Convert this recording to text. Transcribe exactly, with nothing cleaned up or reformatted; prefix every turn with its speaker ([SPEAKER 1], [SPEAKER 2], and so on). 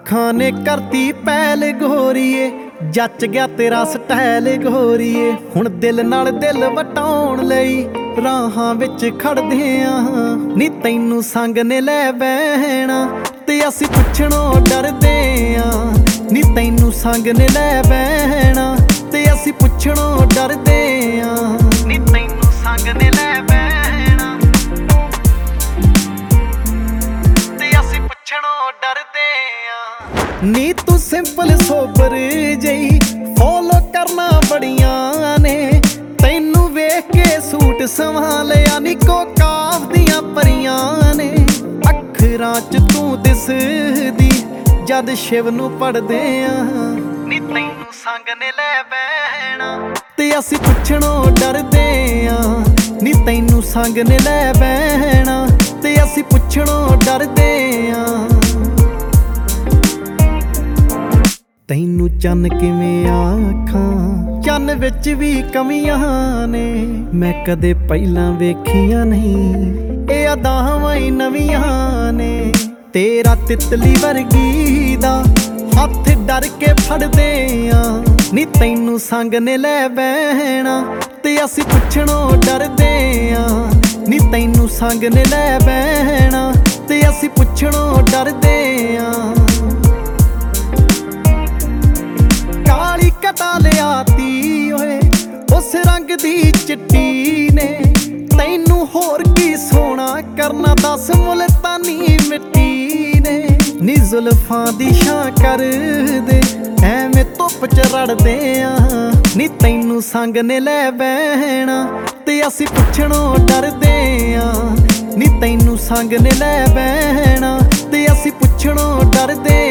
[SPEAKER 1] ਅੱਖਾਂ ਨੇ ਕਰਤੀ ਪਹਿਲ ਗੋਰੀਏ, ਜੱਚ ਗਿਆ ਤੇਰਾ ਸਟਾਈਲ ਗੋਰੀਏ। ਹੁਣ ਦਿਲ ਨਾਲ ਦਿਲ ਵਟਾਉਣ ਲਈ ਰਾਹਾਂ ਵਿੱਚ ਖੜਦੇ ਆਂ, ਨੀ ਤੈਨੂੰ ਸੰਗ ਨੇ ਲੈ ਬਹਿਣਾ ਤੇ ਅਸੀਂ ਪੁੱਛਣੋਂ ਡਰਦੇ ਆਂ। ਨੀ ਤੈਨੂੰ ਸੰਗ ਨੇ ਲੈ ਬਹਿਣਾ ਤੇ ਅਸੀਂ ਪੁੱਛਣੋਂ ਡਰਦੇ ਆਂ। ਨੀ ਤੈਨੂੰ ਸੰਗ ਨੇ ਲੈ ਬਹਿਣਾ ਤੇ ਅਸੀਂ ਪੁੱਛਣੋਂ ਡਰਦੇ ਆਂ। ਨੀ ਤੂੰ ਸਿੰਪਲ ਸੋਬਰ ਜਈ ਫੋਲੋ ਕਰਨਾ ਬੜੀਆਂ ਨੇ, ਤੈਨੂੰ ਵੇਖ ਕੇ ਸੂਟ ਸਵਾ ਲਿਆ ਨੀ ਕੋਕਾਫ ਦੀਆਂ ਪਰੀਆਂ ਨੇ। ਅੱਖਰਾਂ ਚ ਤੂੰ ਦਿਸਦੀ ਜਦ ਸ਼ਿਵ ਨੂੰ ਪੜਦੇ ਆਂ, ਨੀ ਤੈਨੂੰ ਸੰਗ ਨੇ ਲੈ ਬਹਿਣਾ ਤੇ ਅਸੀਂ ਪੁੱਛਣੋਂ ਡਰਦੇ ਆਂ। ਨੀ ਤੈਨੂੰ ਸੰਗ ਨੇ ਲੈ ਬਹਿਣਾ ਤੇ ਅਸੀਂ ਪੁੱਛਣੋਂ ਡਰਦੇ ਆਂ। ਤੈਨੂੰ ਚੰਨ ਕਿਵੇਂ ਆਖਾਂ, ਚੰਨ ਵਿੱਚ ਵੀ ਕਮੀਆਂ ਨੇ, ਮੈਂ ਕਦੇ ਪਹਿਲਾਂ ਵੇਖੀਆਂ ਨਹੀਂ, ਇਹ ਅਦਾਵਾਂ ਹੀ ਨਵੀਆਂ ਨੇ। ਤੇਰਾ ਤਿਤਲੀ ਵਰਗੀ ਦਾ ਹੱਥ ਡਰ ਕੇ ਫੜਦੇ ਆਂ, ਨੀ ਤੈਨੂੰ ਸੰਗ ਨੇ ਲੈ ਬਹਿਣਾ ਤੇ ਅਸੀਂ ਪੁੱਛਣੋਂ ਡਰਦੇ ਆਂ। ਨੀ ਤੈਨੂੰ ਸੰਗ ਨੇ ਲੈ ਬਹਿਣਾ ਤੇ ਅਸੀਂ ਪੁੱਛਣੋਂ ਡਰਦੇ ਆਂ। ਕਾਲੀ ਕਟਾ ਲਿਆਤੀ ਓਏ ਉਸ ਰੰਗ ਦੀ ਚਿੱਟੀ ਨੇ, ਤੈਨੂੰ ਹੋਰ ਕੀ ਸੋਹਣਾ ਕਰਨਾ ਦੱਸ ਮੁਲਤਾਨੀ ਮਿੱਟੀ ਨੇ। ਨੀ ਜ਼ੁਲਫਾਂ ਦੀ ਛਾਂ ਕਰਦੇ ਐਵੇਂ ਧੁੱਪ ਚ ਰੜਦੇ ਆਂ, ਨੀ ਤੈਨੂੰ ਸੰਗ ਨੇ ਲੈ ਬਹਿਣਾ ਤੇ ਅਸੀਂ ਪੁੱਛਣੋਂ ਡਰਦੇ ਆਂ। ਨੀ ਤੈਨੂੰ ਸੰਗ ਨੇ ਲੈ ਬਹਿਣਾ ਤੇ ਅਸੀਂ ਪੁੱਛਣੋਂ ਡਰਦੇ